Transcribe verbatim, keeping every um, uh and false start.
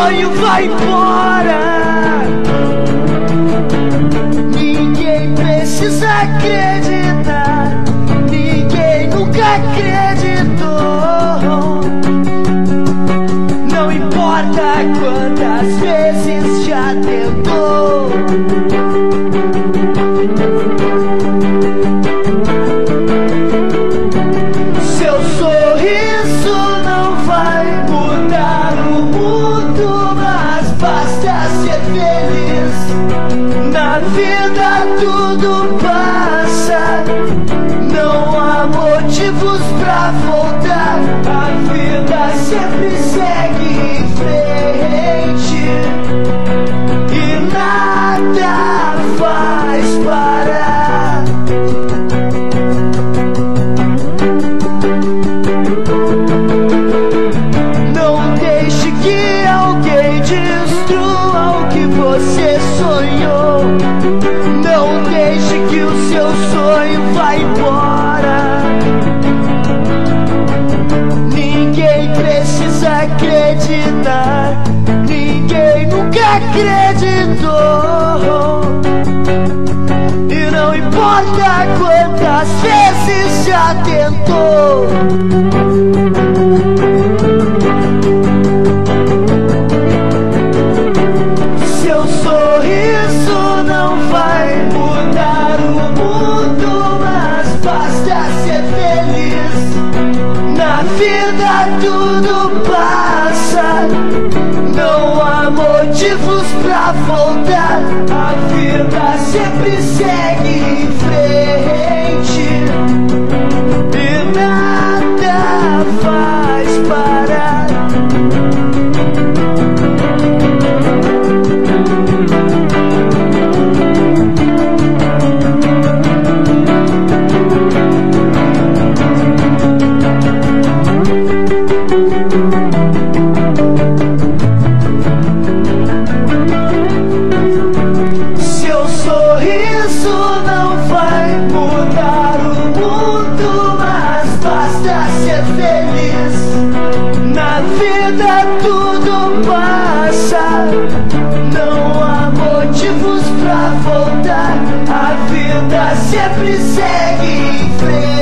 sonho vai embora. Ninguém precisa acreditar, ninguém nunca acreditou. Não importa quantas vezes já tentou. Seu sorriso não vai mudar o mundo, mas basta ser feliz. Na vida tudo passa, não há motivos pra voltar. A vida sempre segue em frente e nada faz parar. Não deixe que alguém destrua o que você sonhou. Não deixe que o seu sonho vá embora. Ninguém precisa acreditar, ninguém nunca acreditou. E não importa quantas vezes já tentou. Seu sorriso não vai mudar o mundo, mas basta ser feliz. Na vida tudo passa, não há motivos pra voltar. A vida sempre segue em frente e nada faz parar. Seu sorriso não vai mudar o mundo, mas basta ser feliz. Na vida tudo passa, não há motivos pra voltar. A vida sempre segue em frente.